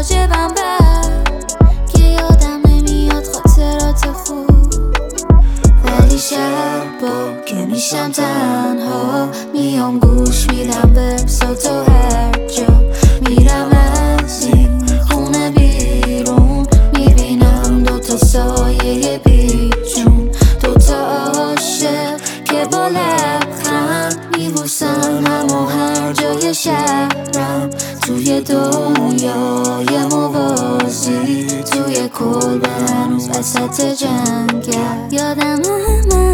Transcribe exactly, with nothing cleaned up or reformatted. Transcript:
واجبم بر که یادم نمیاد خاطرات خوب، ولی شبا که میشم تنها میام گوش میدم به صوت و هر جا میرم از این خونه بیرون میبینم دوتا سایه بیجون، دوتا عاشق که با لبخند میبوسن همو هر جای شهرم، توی دنیای موازی توی کلبه هنوز وسط جنگل. یادم من